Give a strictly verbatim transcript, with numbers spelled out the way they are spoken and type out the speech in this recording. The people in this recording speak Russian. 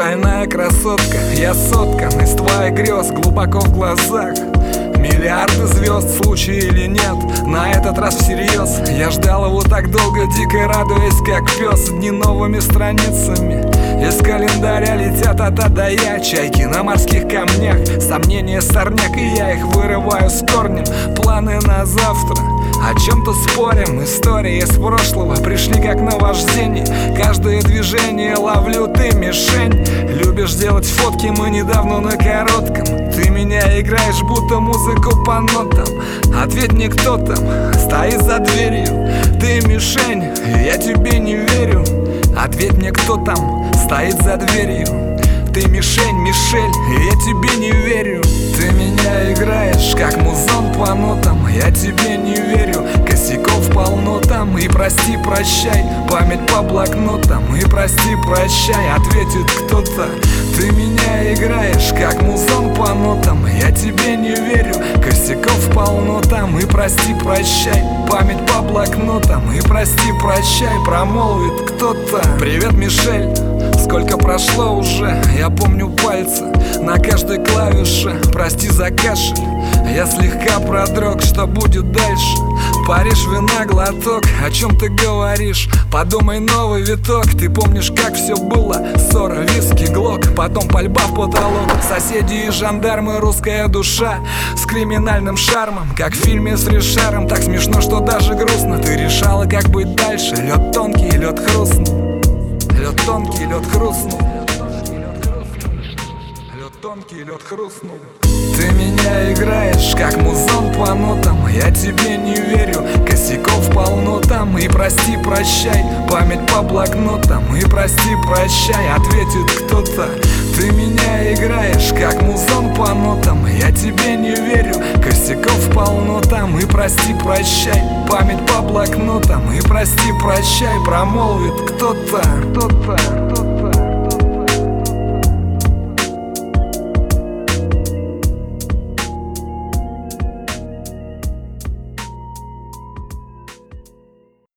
Двойная красотка, я соткан из твоих грез, глубоко в глазах. Миллиарды звезд, случай или нет, на этот раз всерьез. Я ждал его так долго, дико радуясь, как пес. Дни новыми страницами из календаря летят от А до Я. Чайки на морских камнях, сомнения сорняк, и я их вырываю с корнем. Планы на завтра, о чем-то спорим. Истории из прошлого пришли как наваждение. Каждое движение ловлю, ты мишень. Любишь делать фотки, мы недавно на коротком. Ты меня играешь, будто музыку по нотам. Ответь мне, кто там стоит за дверью. Ты мишень, я тебе не верю. Ответь мне, кто там стоит за дверью. Ты мишень, Мишель, я тебе не верю. Ты меня играешь, как музон по нотам. Я тебе не верю, косяков полно там. И прости, прощай, память по блокнотам. И прости, прощай, ответит кто-то. Ты меня играешь, как музон по нотам. Я тебе не верю, косяков полно там. И прости, прощай, память по блокнотам. И прости, прощай, промолвит кто-то. Привет, Мишель, сколько прошло уже, я помню пальцы на каждой клавише. Прости за кашель, я слегка продрог, что будет дальше? Париж, вина, глоток, о чем ты говоришь? Подумай, новый виток, ты помнишь, как все было? Ссора, виски, глок, потом пальба в потолок. Соседи и жандармы, русская душа с криминальным шармом, как в фильме с Ришаром. Так смешно, что даже грустно. Ты решала, как быть дальше. Лед тонкий, лед хрустнул. Лед тонкий, лед хрустнул. Лед тонкий, лед хрустнул. Ты меня играешь, как музон по нотам. Я тебе не верю, косяков полно там. И прости, прощай, память по блокнотам. И прости, прощай, ответит кто-то. Ты меня играешь, как музон по нотам. Я тебе не верю, косяков полно там. И прости, прощай, память по блокнотам. И прости, прощай, промолвит кто-то, кто-то.